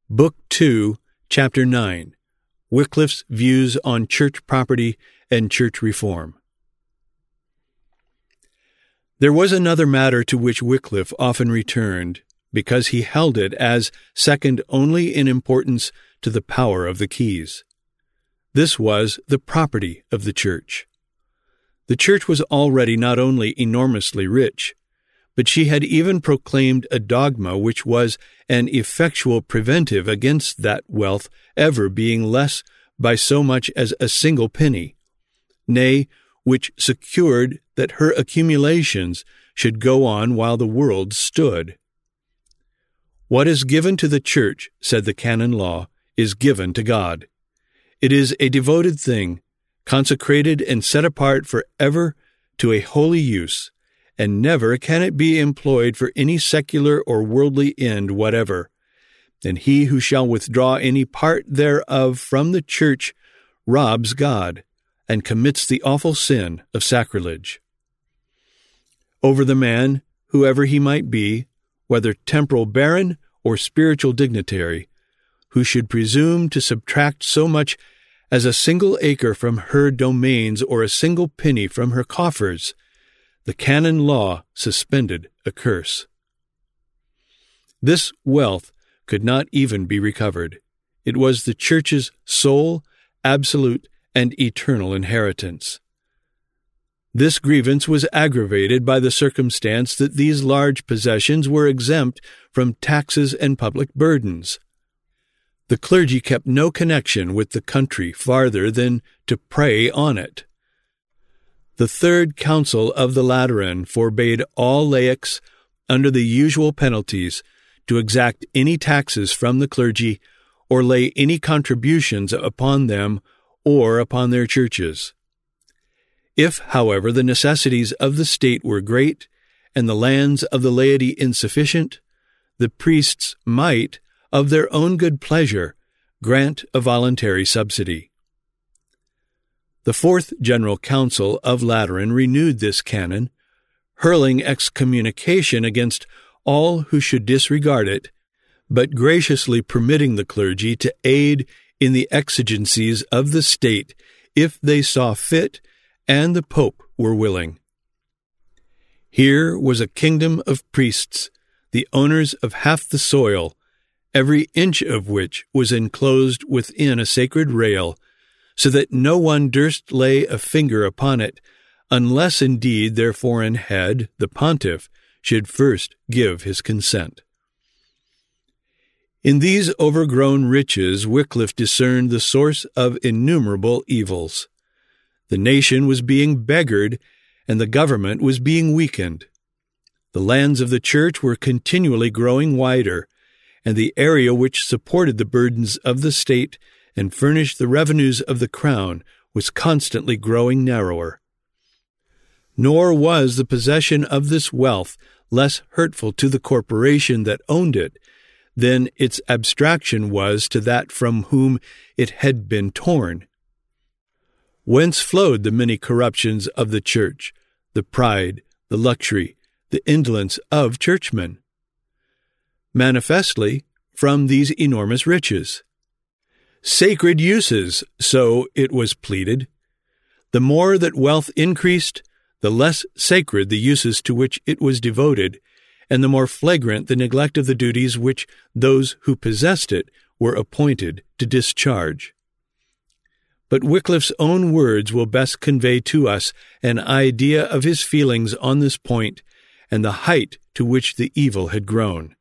Book 2, Chapter 9, Wycliffe's Views on Church Property and Church Reform. There was another matter to which Wycliffe often returned, because he held it as second only in importance to the power of the keys. This was the property of the Church. The Church was already not only enormously rich, but she had even proclaimed a dogma which was an effectual preventive against that wealth ever being less by so much as a single penny, nay, which secured that her accumulations should go on while the world stood. What is given to the Church, said the canon law, is given to God. It is a devoted thing, consecrated and set apart for ever to a holy use, and never can it be employed for any secular or worldly end whatever. And he who shall withdraw any part thereof from the Church robs God, and commits the awful sin of sacrilege. Over the man, whoever he might be, whether temporal baron or spiritual dignitary, who should presume to subtract so much as a single acre from her domains or a single penny from her coffers, the canon law suspended a curse. This wealth could not even be recovered. It was the Church's sole, absolute, and eternal inheritance. This grievance was aggravated by the circumstance that these large possessions were exempt from taxes and public burdens. The clergy kept no connection with the country farther than to prey on it. The Third Council of the Lateran forbade all laics, under the usual penalties, to exact any taxes from the clergy or lay any contributions upon them or upon their churches. If, however, the necessities of the state were great, and the lands of the laity insufficient, the priests might, of their own good pleasure, grant a voluntary subsidy. The Fourth General Council of Lateran renewed this canon, hurling excommunication against all who should disregard it, but graciously permitting the clergy to aid in the exigencies of the state if they saw fit and the Pope were willing. Here was a kingdom of priests, the owners of half the soil, every inch of which was enclosed within a sacred rail, so that no one durst lay a finger upon it, unless indeed their foreign head, the pontiff, should first give his consent. In these overgrown riches Wycliffe discerned the source of innumerable evils. The nation was being beggared, and the government was being weakened. The lands of the Church were continually growing wider, and the area which supported the burdens of the state and furnished the revenues of the crown was constantly growing narrower. Nor was the possession of this wealth less hurtful to the corporation that owned it than its abstraction was to that from whom it had been torn. Whence flowed the many corruptions of the Church, the pride, the luxury, the indolence of churchmen? Manifestly, from these enormous riches. Sacred uses, so it was pleaded. The more that wealth increased, the less sacred the uses to which it was devoted, and the more flagrant the neglect of the duties which those who possessed it were appointed to discharge. But Wycliffe's own words will best convey to us an idea of his feelings on this point and the height to which the evil had grown.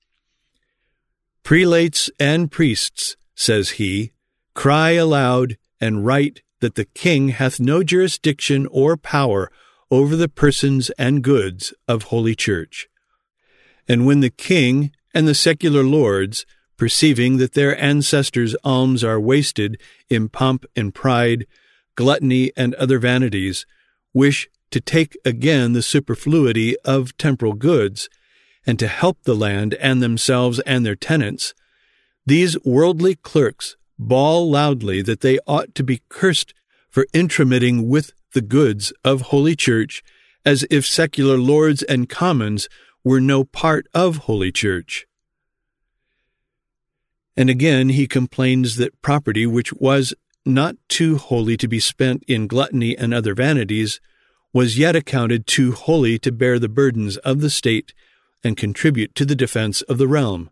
Prelates and priests, says he, cry aloud and write that the king hath no jurisdiction or power over the persons and goods of Holy Church. And when the king and the secular lords, perceiving that their ancestors' alms are wasted in pomp and pride, gluttony, and other vanities, wish to take again the superfluity of temporal goods, and to help the land and themselves and their tenants, these worldly clerks bawl loudly that they ought to be cursed for intromitting with the goods of Holy Church, as if secular lords and commons were no part of Holy Church. And again he complains that property which was not too holy to be spent in gluttony and other vanities was yet accounted too holy to bear the burdens of the state and contribute to the defense of the realm.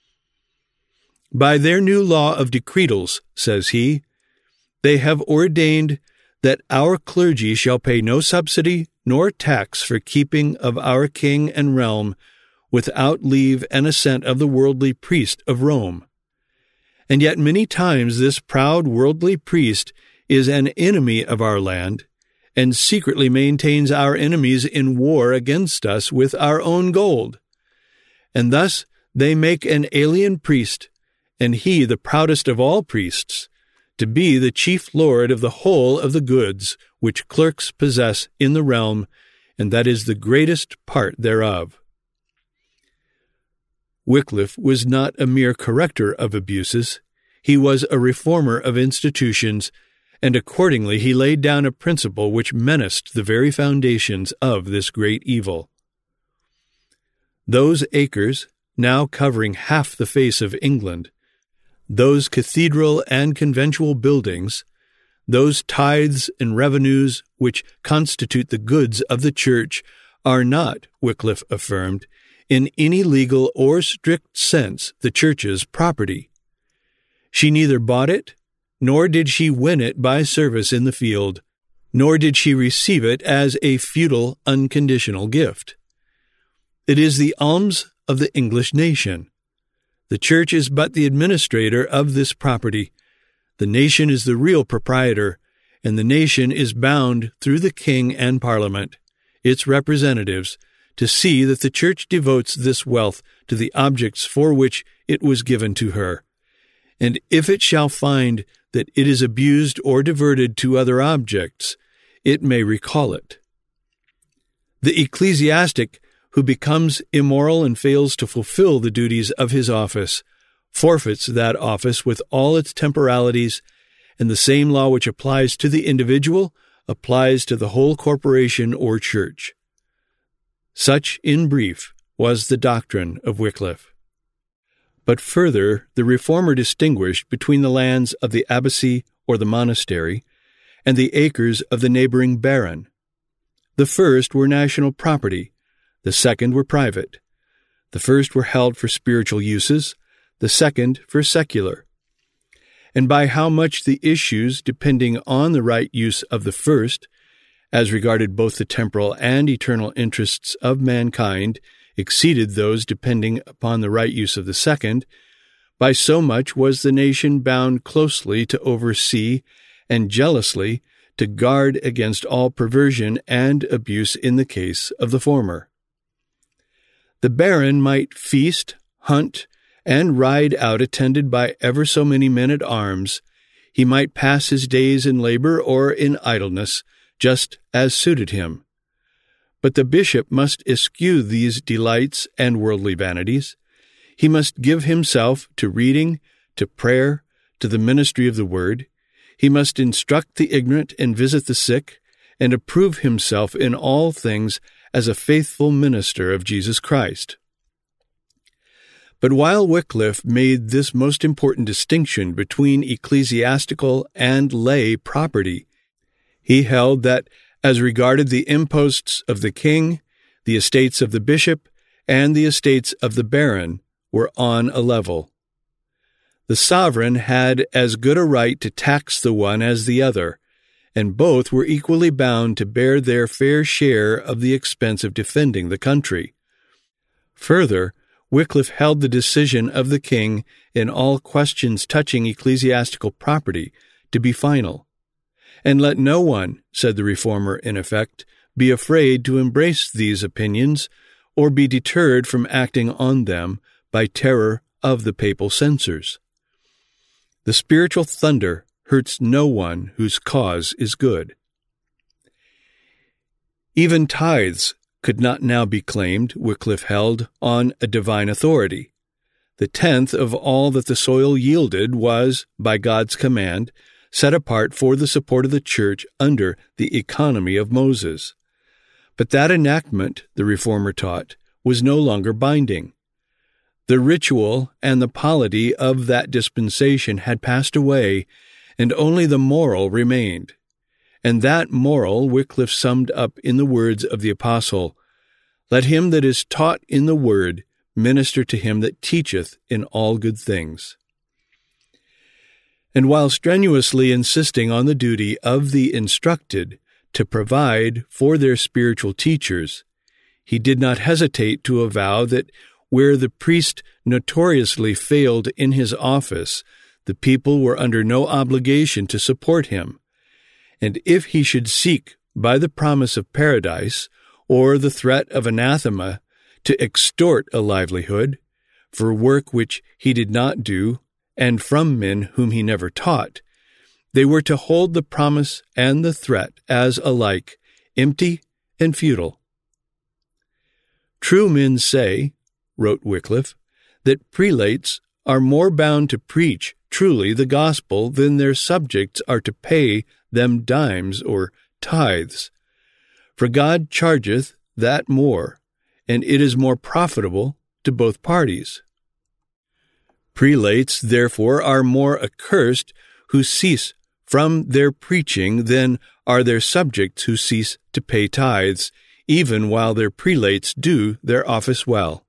By their new law of decretals, says he, they have ordained that our clergy shall pay no subsidy nor tax for keeping of our king and realm without leave and assent of the worldly priest of Rome. And yet many times this proud worldly priest is an enemy of our land, and secretly maintains our enemies in war against us with our own gold. And thus they make an alien priest, and he the proudest of all priests, to be the chief lord of the whole of the goods which clerks possess in the realm, and that is the greatest part thereof. Wycliffe was not a mere corrector of abuses. He was a reformer of institutions, and accordingly he laid down a principle which menaced the very foundations of this great evil. Those acres, now covering half the face of England, those cathedral and conventual buildings, those tithes and revenues which constitute the goods of the Church, are not, Wycliffe affirmed, in any legal or strict sense the Church's property. She neither bought it, nor did she win it by service in the field, nor did she receive it as a feudal, unconditional gift. It is the alms of the English nation. The Church is but the administrator of this property. The nation is the real proprietor, and the nation is bound through the King and Parliament, its representatives, to see that the Church devotes this wealth to the objects for which it was given to her. And if it shall find that it is abused or diverted to other objects, it may recall it. The ecclesiastic who becomes immoral and fails to fulfill the duties of his office forfeits that office with all its temporalities, and the same law which applies to the individual applies to the whole corporation or church. Such, in brief, was the doctrine of Wycliffe. But further, the reformer distinguished between the lands of the abbacy or the monastery and the acres of the neighboring baron. The first were national property, the second were private. The first were held for spiritual uses, the second for secular. And by how much the issues, depending on the right use of the first, as regarded both the temporal and eternal interests of mankind, exceeded those depending upon the right use of the second, by so much was the nation bound closely to oversee and jealously to guard against all perversion and abuse in the case of the former. The baron might feast, hunt, and ride out attended by ever so many men-at-arms. He might pass his days in labor or in idleness, just as suited him. But the bishop must eschew these delights and worldly vanities. He must give himself to reading, to prayer, to the ministry of the word. He must instruct the ignorant and visit the sick, and approve himself in all things as a faithful minister of Jesus Christ. But while Wycliffe made this most important distinction between ecclesiastical and lay property, he held that as regarded the imposts of the king, the estates of the bishop, and the estates of the baron were on a level. The sovereign had as good a right to tax the one as the other, and both were equally bound to bear their fair share of the expense of defending the country. Further, Wycliffe held the decision of the king in all questions touching ecclesiastical property to be final. And let no one, said the reformer in effect, be afraid to embrace these opinions, or be deterred from acting on them by terror of the papal censors. The spiritual thunder hurts no one whose cause is good. Even tithes could not now be claimed, Wycliffe held, on a divine authority. The 10th of all that the soil yielded was, by God's command, set apart for the support of the Church under the economy of Moses. But that enactment, the reformer taught, was no longer binding. The ritual and the polity of that dispensation had passed away, and only the moral remained. And that moral Wycliffe summed up in the words of the Apostle, "Let him that is taught in the word minister to him that teacheth in all good things." And while strenuously insisting on the duty of the instructed to provide for their spiritual teachers, he did not hesitate to avow that where the priest notoriously failed in his office, the people were under no obligation to support him, and if he should seek, by the promise of paradise or the threat of anathema, to extort a livelihood for work which he did not do and from men whom he never taught, they were to hold the promise and the threat as alike empty and futile. "True men say," wrote Wycliffe, "that prelates are more bound to preach truly the gospel than their subjects are to pay them dimes or tithes. For God chargeth that more, and it is more profitable to both parties. Prelates, therefore, are more accursed who cease from their preaching than are their subjects who cease to pay tithes, even while their prelates do their office well."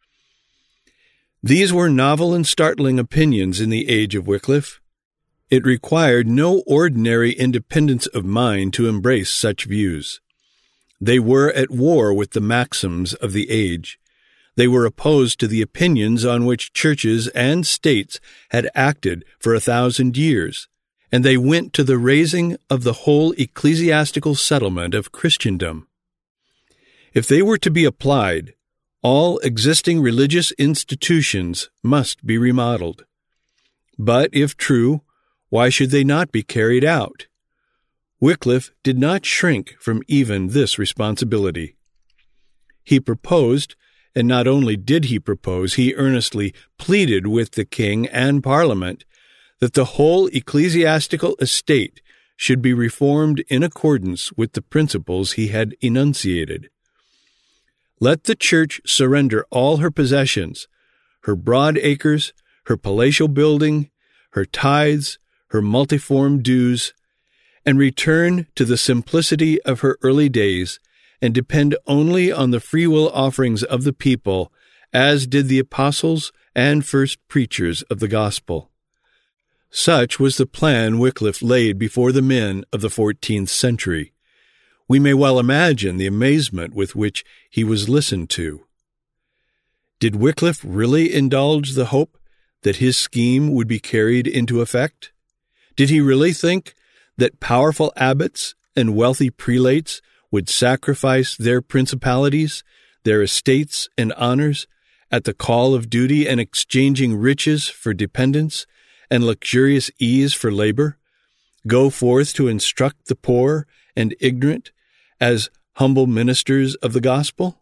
These were novel and startling opinions in the age of Wycliffe. It required no ordinary independence of mind to embrace such views. They were at war with the maxims of the age. They were opposed to the opinions on which churches and states had acted for 1,000 years, and they went to the raising of the whole ecclesiastical settlement of Christendom. If they were to be applied, all existing religious institutions must be remodeled. But if true, why should they not be carried out? Wycliffe did not shrink from even this responsibility. He proposed, and not only did he propose, he earnestly pleaded with the king and Parliament that the whole ecclesiastical estate should be reformed in accordance with the principles he had enunciated. Let the Church surrender all her possessions, her broad acres, her palatial building, her tithes, her multiform dues, and return to the simplicity of her early days, and depend only on the free will offerings of the people, as did the apostles and first preachers of the gospel. Such was the plan Wycliffe laid before the men of the 14th century. We may well imagine the amazement with which he was listened to. Did Wycliffe really indulge the hope that his scheme would be carried into effect? Did he really think that powerful abbots and wealthy prelates would sacrifice their principalities, their estates and honors, at the call of duty, and exchanging riches for dependence and luxurious ease for labor, go forth to instruct the poor and ignorant as humble ministers of the gospel?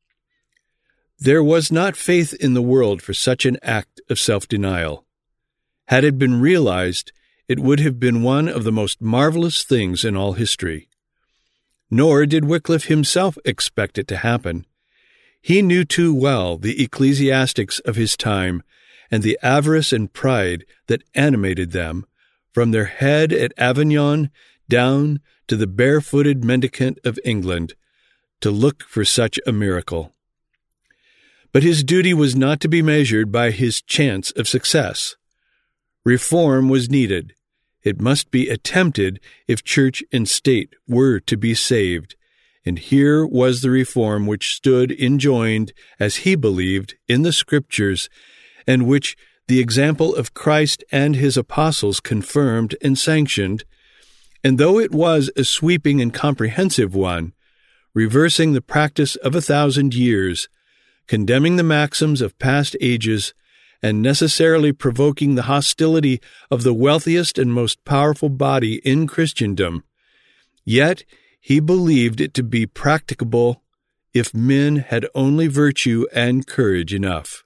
There was not faith in the world for such an act of self-denial. Had it been realized, it would have been one of the most marvelous things in all history. Nor did Wycliffe himself expect it to happen. He knew too well the ecclesiastics of his time and the avarice and pride that animated them, from their head at Avignon down to the barefooted mendicant of England, to look for such a miracle. But his duty was not to be measured by his chance of success. Reform was needed. It must be attempted if church and state were to be saved, and here was the reform which stood enjoined, as he believed, in the Scriptures, and which the example of Christ and his apostles confirmed and sanctioned, and though it was a sweeping and comprehensive one, reversing the practice of 1,000 years, condemning the maxims of past ages, and necessarily provoking the hostility of the wealthiest and most powerful body in Christendom, yet he believed it to be practicable if men had only virtue and courage enough.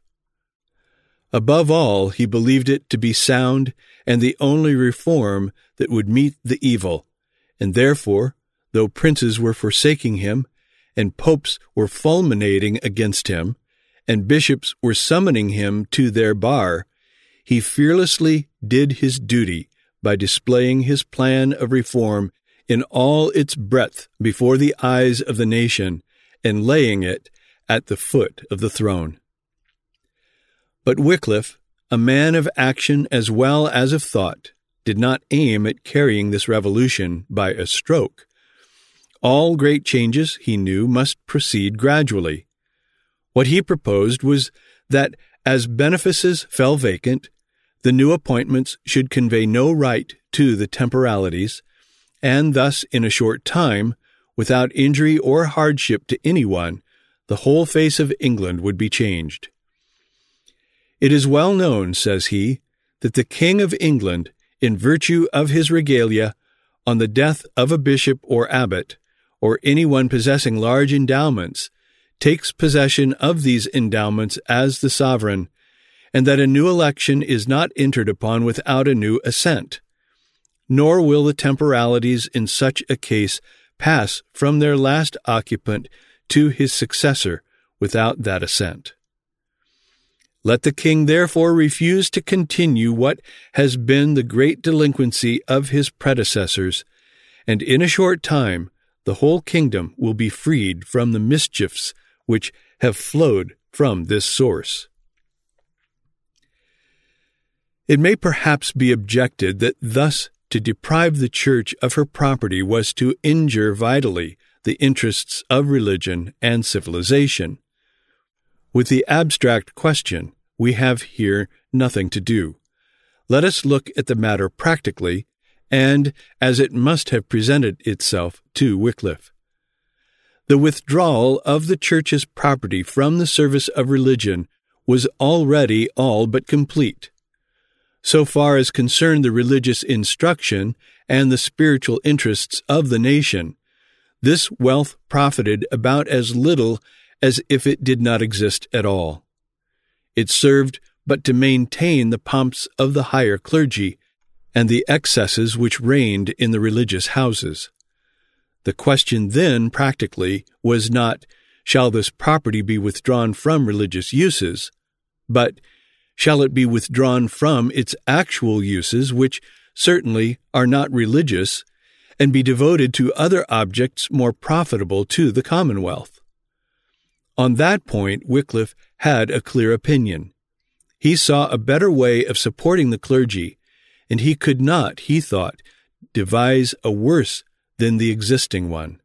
Above all, he believed it to be sound and the only reform that would meet the evil, and therefore, though princes were forsaking him, and popes were fulminating against him, and bishops were summoning him to their bar, he fearlessly did his duty by displaying his plan of reform in all its breadth before the eyes of the nation and laying it at the foot of the throne. But Wycliffe, a man of action as well as of thought, did not aim at carrying this revolution by a stroke. All great changes, he knew, must proceed gradually. What he proposed was that, as benefices fell vacant, the new appointments should convey no right to the temporalities, and thus in a short time, without injury or hardship to anyone, the whole face of England would be changed. It is well known, says he, that the King of England, in virtue of his regalia, on the death of a bishop or abbot, or anyone possessing large endowments, takes possession of these endowments as the sovereign, and that a new election is not entered upon without a new assent. Nor will the temporalities in such a case pass from their last occupant to his successor without that assent. Let the king therefore refuse to continue what has been the great delinquency of his predecessors, and in a short time the whole kingdom will be freed from the mischiefs which have flowed from this source. It may perhaps be objected that thus to deprive the Church of her property was to injure vitally the interests of religion and civilization. With the abstract question, we have here nothing to do. Let us look at the matter practically, and as it must have presented itself to Wycliffe. The withdrawal of the Church's property from the service of religion was already all but complete. So far as concerned the religious instruction and the spiritual interests of the nation, this wealth profited about as little as if it did not exist at all. It served but to maintain the pomps of the higher clergy and the excesses which reigned in the religious houses. The question then, practically, was not, shall this property be withdrawn from religious uses, but shall it be withdrawn from its actual uses, which certainly are not religious, and be devoted to other objects more profitable to the commonwealth? On that point Wycliffe had a clear opinion. He saw a better way of supporting the clergy, and he could not, he thought, devise a worse than the existing one.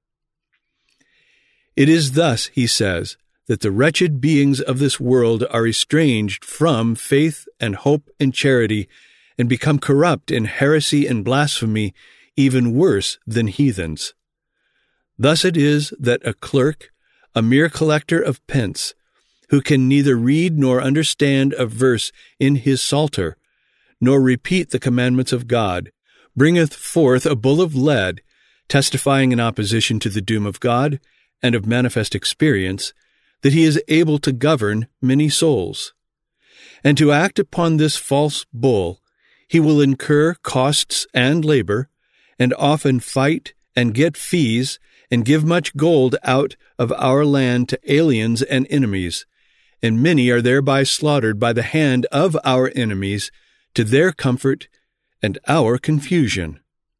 It is thus, he says, that the wretched beings of this world are estranged from faith and hope and charity, and become corrupt in heresy and blasphemy, even worse than heathens. Thus it is that a clerk, a mere collector of pence, who can neither read nor understand a verse in his psalter, nor repeat the commandments of God, bringeth forth a bull of lead, testifying in opposition to the doom of God and of manifest experience, that he is able to govern many souls. And to act upon this false bull, he will incur costs and labor, and often fight and get fees, and give much gold out of our land to aliens and enemies, and many are thereby slaughtered by the hand of our enemies, to their comfort and our confusion.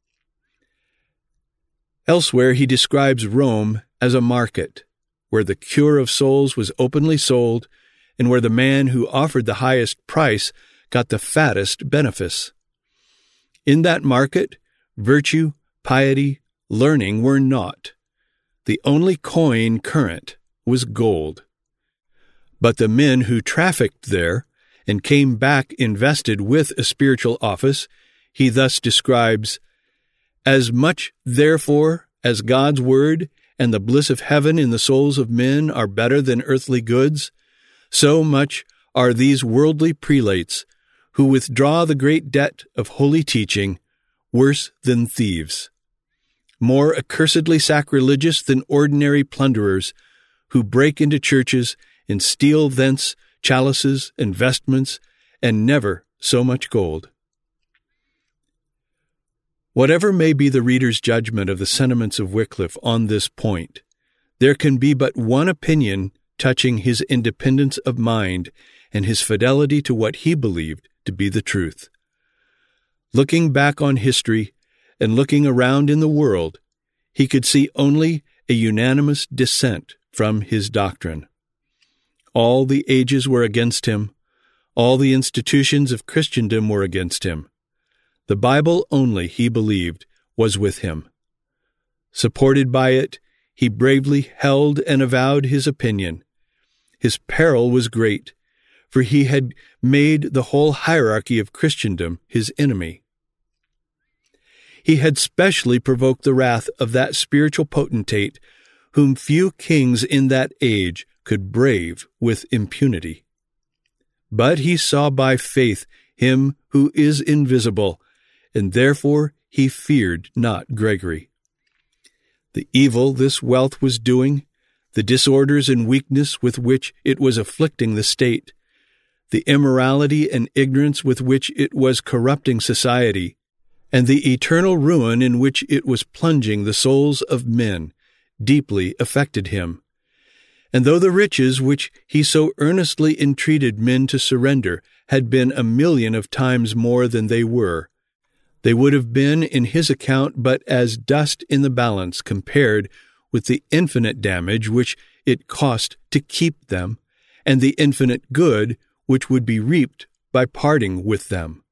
Elsewhere he describes Rome as a market, where the cure of souls was openly sold, and where the man who offered the highest price got the fattest benefice. In that market, virtue, piety, learning were naught. The only coin current was gold. But the men who trafficked there and came back invested with a spiritual office, he thus describes, as much, therefore, as God's word and the bliss of heaven in the souls of men are better than earthly goods, so much are these worldly prelates, who withdraw the great debt of holy teaching, worse than thieves, more accursedly sacrilegious than ordinary plunderers, who break into churches and steal thence chalices and vestments, and never so much gold. Whatever may be the reader's judgment of the sentiments of Wycliffe on this point, there can be but one opinion touching his independence of mind and his fidelity to what he believed to be the truth. Looking back on history and looking around in the world, he could see only a unanimous dissent from his doctrine. All the ages were against him. All the institutions of Christendom were against him. The Bible only, he believed, was with him. Supported by it, he bravely held and avowed his opinion. His peril was great, for he had made the whole hierarchy of Christendom his enemy. He had specially provoked the wrath of that spiritual potentate whom few kings in that age could brave with impunity. But he saw by faith him who is invisible, and therefore he feared not Gregory. The evil this wealth was doing, the disorders and weakness with which it was afflicting the state, the immorality and ignorance with which it was corrupting society, and the eternal ruin in which it was plunging the souls of men, deeply affected him. And though the riches which he so earnestly entreated men to surrender had been 1,000,000 of times more than they were, they would have been in his account but as dust in the balance compared with the infinite damage which it cost to keep them, and the infinite good which would be reaped by parting with them.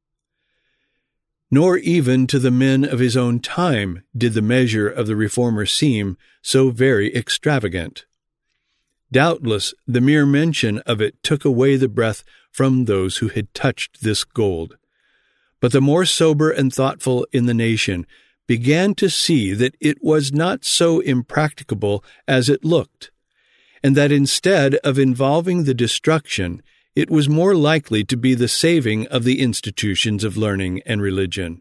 Nor even to the men of his own time did the measure of the reformer seem so very extravagant. Doubtless the mere mention of it took away the breath from those who had touched this gold. But the more sober and thoughtful in the nation began to see that it was not so impracticable as it looked, and that instead of involving the destruction, it was more likely to be the saving of the institutions of learning and religion.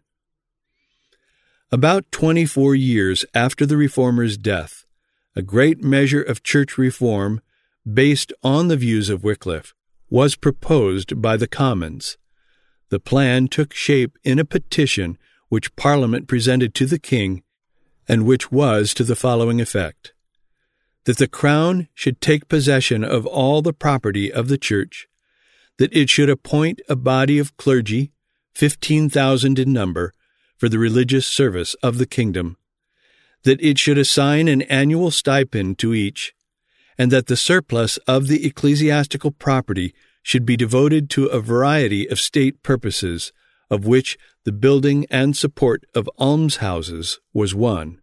About 24 years after the Reformer's death, a great measure of church reform, based on the views of Wycliffe, was proposed by the Commons. The plan took shape in a petition which Parliament presented to the King, and which was to the following effect: that the Crown should take possession of all the property of the Church, that it should appoint a body of clergy, 15,000 in number, for the religious service of the kingdom, that it should assign an annual stipend to each, and that the surplus of the ecclesiastical property should be devoted to a variety of state purposes, of which the building and support of almshouses was one.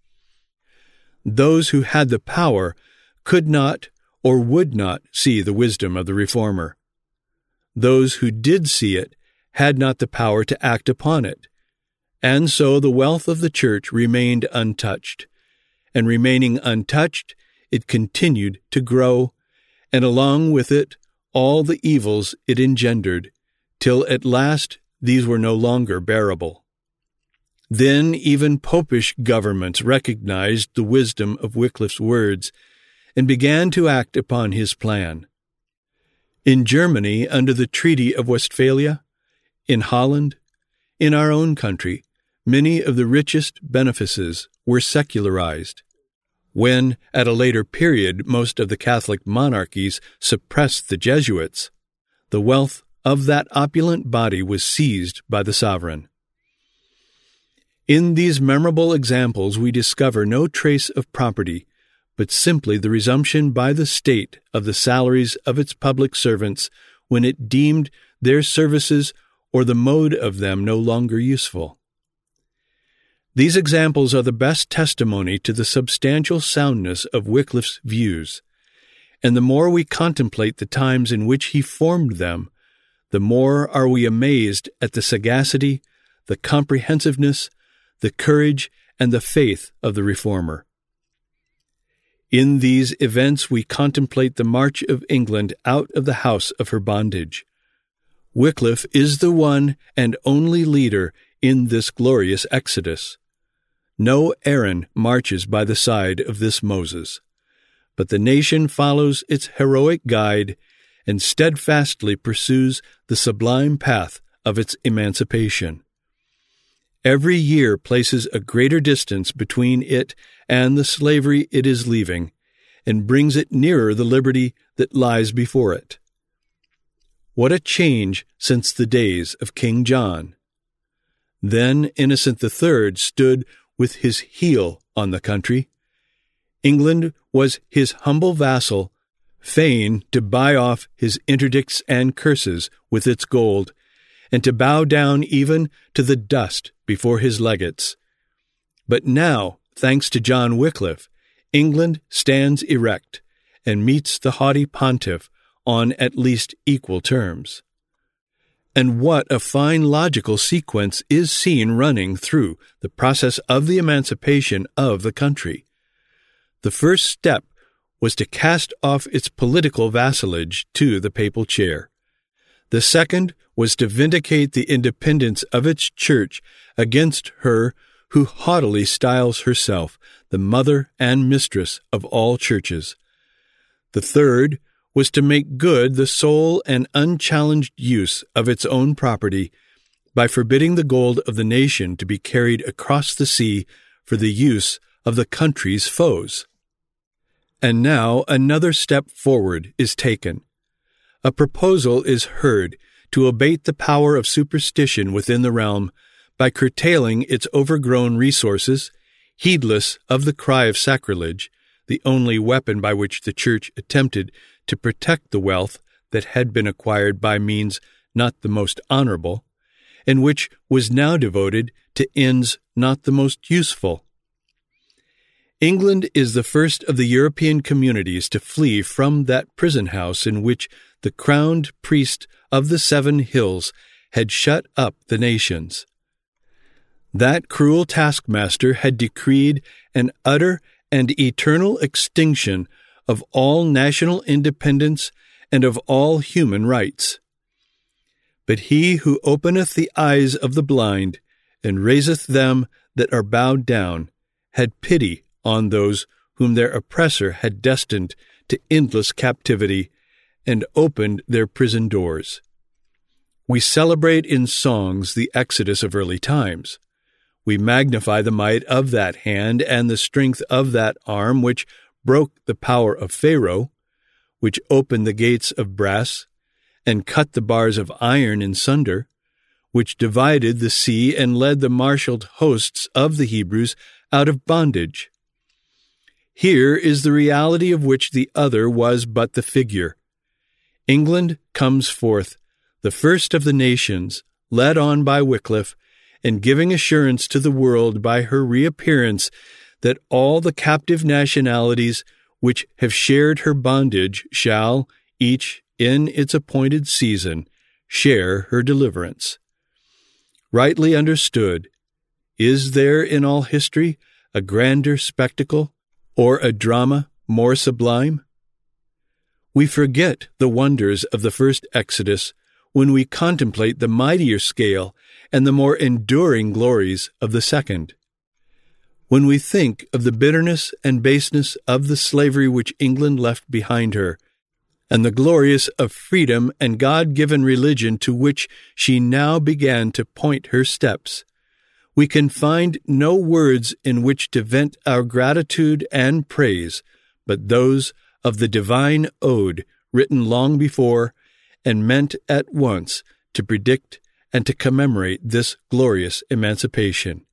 Those who had the power could not or would not see the wisdom of the Reformer. Those who did see it had not the power to act upon it, and so the wealth of the Church remained untouched, and remaining untouched, it continued to grow, and along with it all the evils it engendered, till at last these were no longer bearable. Then even popish governments recognized the wisdom of Wycliffe's words, and began to act upon his plan. In Germany, under the Treaty of Westphalia, in Holland, in our own country, many of the richest benefices were secularized. When, at a later period, most of the Catholic monarchies suppressed the Jesuits, the wealth of that opulent body was seized by the sovereign. In these memorable examples we discover no trace of property, but simply the resumption by the state of the salaries of its public servants when it deemed their services or the mode of them no longer useful. These examples are the best testimony to the substantial soundness of Wycliffe's views, and the more we contemplate the times in which he formed them, the more are we amazed at the sagacity, the comprehensiveness, the courage, and the faith of the Reformer. In these events we contemplate the march of England out of the house of her bondage. Wycliffe is the one and only leader in this glorious exodus. No Aaron marches by the side of this Moses, but the nation follows its heroic guide and steadfastly pursues the sublime path of its emancipation. Every year places a greater distance between it and the slavery it is leaving, and brings it nearer the liberty that lies before it. What a change since the days of King John! Then Innocent III stood with his heel on the country. England was his humble vassal, fain to buy off his interdicts and curses with its gold, and to bow down even to the dust before his legates. But now, thanks to John Wycliffe, England stands erect and meets the haughty pontiff on at least equal terms. And what a fine logical sequence is seen running through the process of the emancipation of the country. The first step was to cast off its political vassalage to the papal chair. The second was to vindicate the independence of its church against her who haughtily styles herself the mother and mistress of all churches. The third was to make good the sole and unchallenged use of its own property by forbidding the gold of the nation to be carried across the sea for the use of the country's foes. And now another step forward is taken. A proposal is heard to abate the power of superstition within the realm by curtailing its overgrown resources, heedless of the cry of sacrilege, the only weapon by which the Church attempted to protect the wealth that had been acquired by means not the most honorable, and which was now devoted to ends not the most useful. England is the first of the European communities to flee from that prison house in which the crowned priest of the 7 hills had shut up the nations. That cruel taskmaster had decreed an utter and eternal extinction of all national independence and of all human rights. But he who openeth the eyes of the blind and raiseth them that are bowed down had pity on those whom their oppressor had destined to endless captivity and opened their prison doors. We celebrate in songs the exodus of early times. We magnify the might of that hand and the strength of that arm which broke the power of Pharaoh, which opened the gates of brass and cut the bars of iron in sunder, which divided the sea and led the marshaled hosts of the Hebrews out of bondage. Here is the reality of which the other was but the figure. England comes forth, the first of the nations, led on by Wycliffe, and giving assurance to the world by her reappearance that all the captive nationalities which have shared her bondage shall, each in its appointed season, share her deliverance. Rightly understood, is there in all history a grander spectacle or a drama more sublime? We forget the wonders of the first Exodus when we contemplate the mightier scale and the more enduring glories of the second. When we think of the bitterness and baseness of the slavery which England left behind her, and the glorious of freedom and God-given religion to which she now began to point her steps, we can find no words in which to vent our gratitude and praise but those of the divine ode written long before and meant at once to predict and to commemorate this glorious emancipation.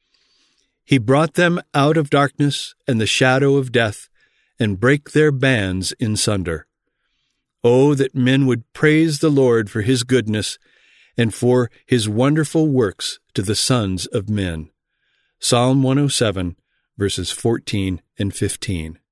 He brought them out of darkness and the shadow of death, and brake their bands in sunder. Oh, that men would praise the Lord for his goodness, and for his wonderful works to the sons of men. Psalm 107, verses 14 and 15.